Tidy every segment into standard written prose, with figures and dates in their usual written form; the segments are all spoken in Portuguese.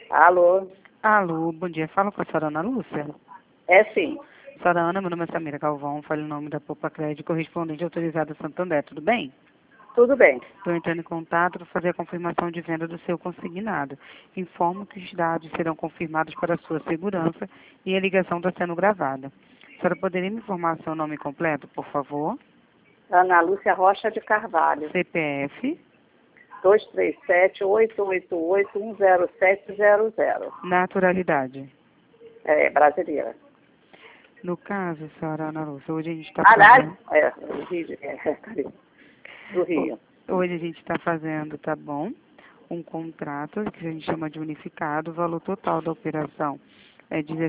Alô? Alô, bom dia. Fala com a senhora Ana Lúcia. É sim. Senhora Ana, meu nome é Samira Galvão, falo em nome da Poupa Crédito, correspondente autorizada Santander, tudo bem? Tudo bem. Estou entrando em contato para fazer a confirmação de venda do seu consignado. Informo que os dados serão confirmados para a sua segurança e a ligação está sendo gravada. A senhora poderia me informar seu nome completo, por favor? Ana Lúcia Rocha de Carvalho. CPF, 237-888-10700. naturalidade. É, brasileira. No caso, senhora Ana Lúcia, hoje a gente está Aliás, fazendo... do Rio. Hoje a gente está fazendo, tá bom? Um contrato que a gente chama de unificado. O valor total da operação é R$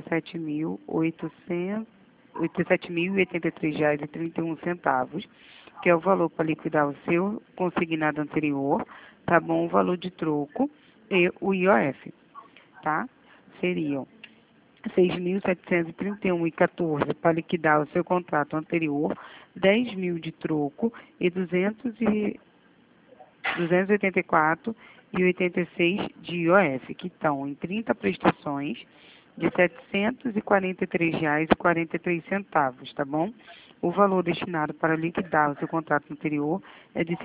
17.083,31, que é o valor para liquidar o seu consignado anterior, tá bom? O valor de troco e o IOF, tá? Seriam R$ 6.731,14 para liquidar o seu contrato anterior, R$ 10.000 de troco e 284,86 de IOF, que estão em 30 prestações de R$ 743,43, tá bom? O valor destinado para liquidar o seu contrato anterior é de R$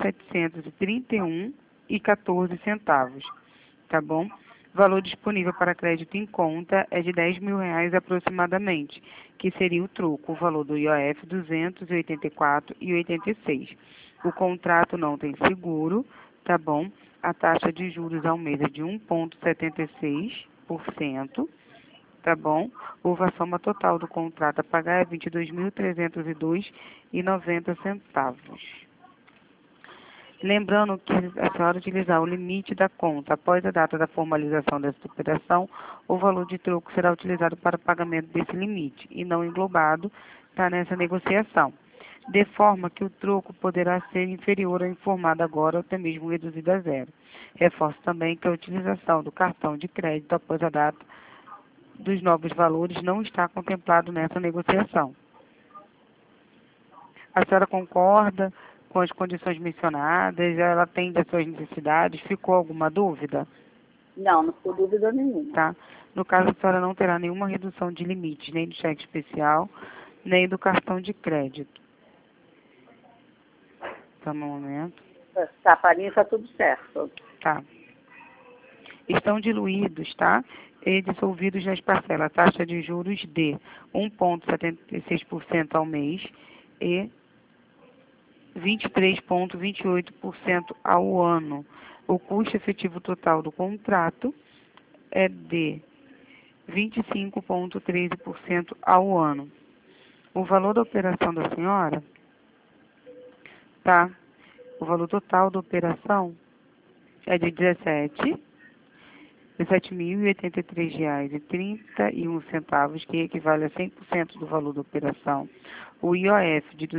6.731,14, tá bom? Valor disponível para crédito em conta é de R$ 10.000 aproximadamente, que seria o troco, o valor do IOF 284,86. O contrato não tem seguro, tá bom? A taxa de juros ao mês é de 1,76%, tá bom? A soma total do contrato a pagar é R$ 22.302,90. Lembrando que a senhora utilizar o limite da conta após a data da formalização desta operação, o valor de troco será utilizado para o pagamento desse limite e não englobado tá, nessa negociação, de forma que o troco poderá ser inferior ao informado agora ou até mesmo reduzido a zero. Reforço também que a utilização do cartão de crédito após a data dos novos valores não está contemplado nessa negociação. A senhora concorda com as condições mencionadas? Ela atende às suas necessidades? Ficou alguma dúvida? Não, não ficou dúvida nenhuma. Tá? No caso, a senhora não terá nenhuma redução de limites, nem do cheque especial, nem do cartão de crédito. Tá, no momento. Tá, para mim está tudo certo. Tá. Estão diluídos, tá? E dissolvidos nas parcelas, taxa de juros de 1,76% ao mês e 23,28% ao ano. O custo efetivo total do contrato é de 25,13% ao ano. O valor da operação da senhora, tá? O valor total da operação é de R$ 17.083,31, que equivale a 100% do valor da operação. O IOF de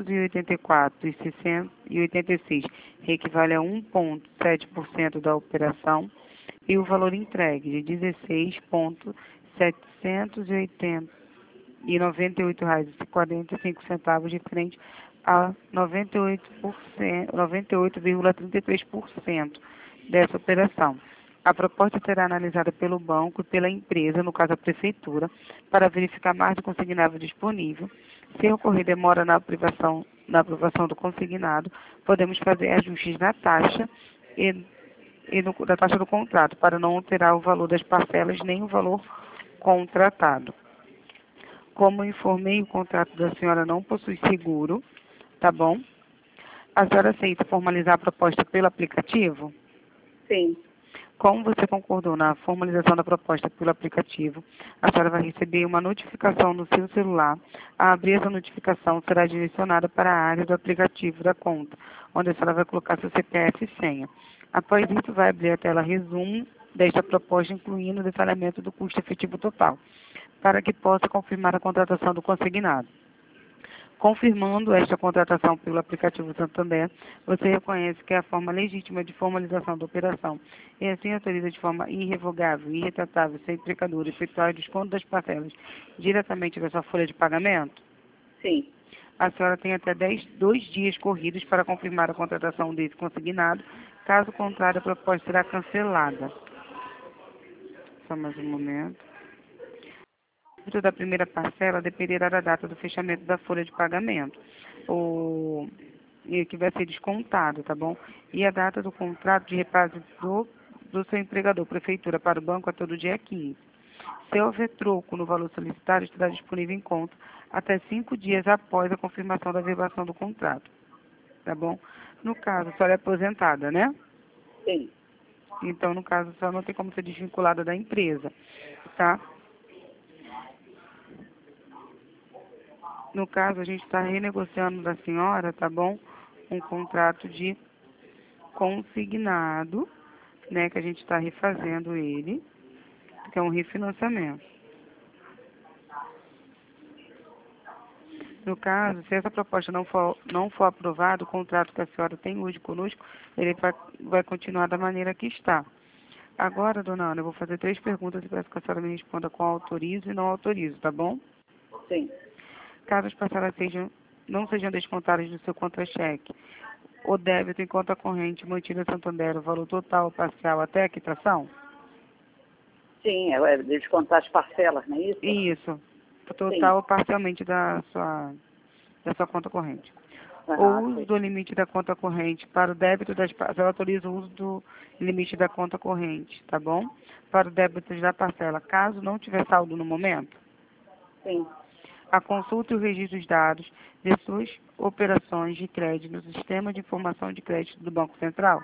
284,86, que equivale a 1,7% da operação. E o valor entregue de R$ 16.798,45, de frente a 98,33% dessa operação. A proposta será analisada pelo banco e pela empresa, no caso a prefeitura, para verificar mais do consignado disponível. Se ocorrer demora na aprovação do consignado, podemos fazer ajustes na taxa da taxa do contrato, para não alterar o valor das parcelas nem o valor contratado. Como informei, o contrato da senhora não possui seguro, tá bom? A senhora aceita formalizar a proposta pelo aplicativo? Sim. Como você concordou na formalização da proposta pelo aplicativo, a senhora vai receber uma notificação no seu celular. A abrir essa notificação será direcionada para a área do aplicativo da conta, onde a senhora vai colocar seu CPF e senha. Após isso, vai abrir a tela resumo desta proposta, incluindo o detalhamento do custo efetivo total, para que possa confirmar a contratação do consignado. Confirmando esta contratação pelo aplicativo Santander, você reconhece que é a forma legítima de formalização da operação e assim autoriza de forma irrevogável e irretratável, sem precador, efetuar o desconto das parcelas diretamente da sua folha de pagamento? Sim. A senhora tem até 2 dias corridos para confirmar a contratação desse consignado. Caso contrário, a proposta será cancelada. Só mais um momento. O débito da primeira parcela dependerá da data do fechamento da folha de pagamento, que vai ser descontado, tá bom? E a data do contrato de repasse do seu empregador, prefeitura, para o banco até o dia 15. Se houver troco no valor solicitado, estará disponível em conta até 5 dias após a confirmação da verbação do contrato, tá bom? No caso, a senhora é aposentada, né? Sim. Então, no caso, a senhora não tem como ser desvinculada da empresa, tá? No caso, a gente está renegociando da senhora, tá bom? Um contrato de consignado, né? Que a gente está refazendo ele, que é um refinanciamento. No caso, se essa proposta não for aprovada, o contrato que a senhora tem hoje conosco, ele vai continuar da maneira que está. Agora, dona Ana, eu vou fazer 3 perguntas e peço que a senhora me responda com autorizo e não autorizo, tá bom? Sim. Caso as parcelas não sejam descontadas do seu contra-cheque, o débito em conta corrente mantido a Santander, o valor total ou parcial até a quitação? Sim, é descontar as parcelas, não é isso? Isso. Total Sim. ou parcialmente da sua conta corrente. O Aham, uso sim. do limite da conta corrente para o débito das parcelas, ela autoriza o uso do limite da conta corrente, tá bom? Para o débito da parcela, caso não tiver saldo no momento. Sim. A consulta e o registro dos dados de suas operações de crédito no Sistema de Informação de Crédito do Banco Central.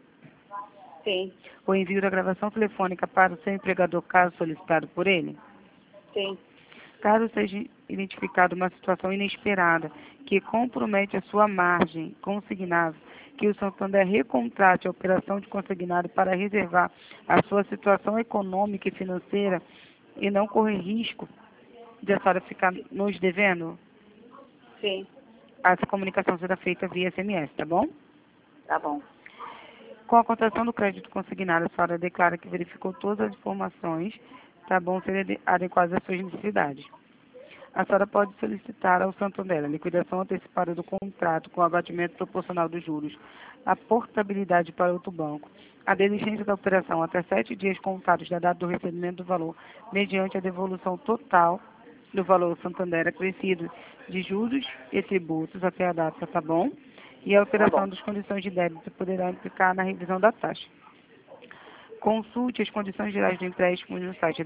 Sim. O envio da gravação telefônica para o seu empregador, caso solicitado por ele. Sim. Caso seja identificada uma situação inesperada que compromete a sua margem consignável, que o Santander recontrate a operação de consignado para reservar a sua situação econômica e financeira e não correr risco de a senhora ficar nos devendo, Sim. essa comunicação será feita via SMS, tá bom? Tá bom. Com a contratação do crédito consignado, a senhora declara que verificou todas as informações, tá bom, serem adequadas às suas necessidades. A senhora pode solicitar ao Santander a liquidação antecipada do contrato com abatimento proporcional dos juros, a portabilidade para outro banco, a desistência da operação até 7 dias contados da data do recebimento do valor, mediante a devolução total do valor Santander acrescido de juros e tributos até a data, tá bom? E a Tá alteração bom. das condições de débito poderá implicar na revisão da taxa. Consulte as condições gerais do empréstimo no site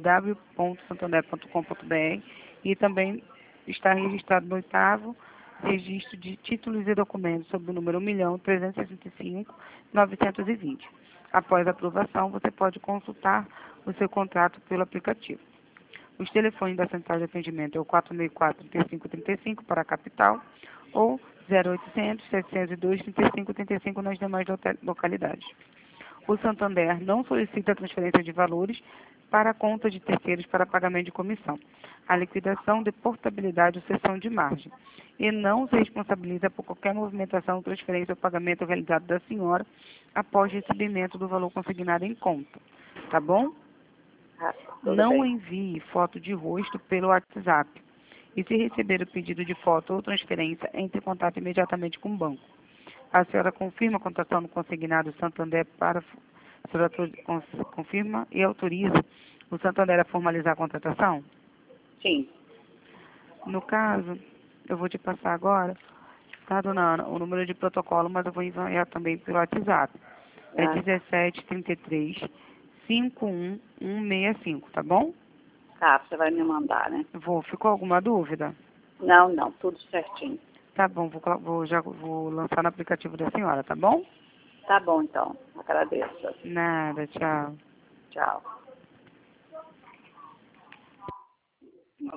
www.santander.com.br e também está registrado no 8º registro de títulos e documentos sob o número 1.365.920. Após a aprovação, você pode consultar o seu contrato pelo aplicativo. Os telefones da central de atendimento é o 464-3535 para a capital ou 0800-702-3535 nas demais localidades. O Santander não solicita a transferência de valores para a conta de terceiros para pagamento de comissão, a liquidação de portabilidade ou cessão de margem, e não se responsabiliza por qualquer movimentação, transferência ou pagamento realizado da senhora após recebimento do valor consignado em conta. Tá bom? Ah, tudo Não bem. envie foto de rosto pelo WhatsApp. E se receber o pedido de foto ou transferência, entre em contato imediatamente com o banco. A senhora confirma a contratação do consignado Santander para... A senhora confirma e autoriza o Santander a formalizar a contratação? Sim. No No caso, eu vou te passar agora, tá, dona Ana, o número de protocolo, mas eu vou enviar também pelo WhatsApp. É Ah, 1733-51165, tá bom? tá, você vai me mandar, né? Ficou alguma dúvida? Não, não, tudo certinho. Tá bom, já vou lançar no aplicativo da senhora, tá bom? Tá bom, então. Agradeço. Nada, tchau. Tchau.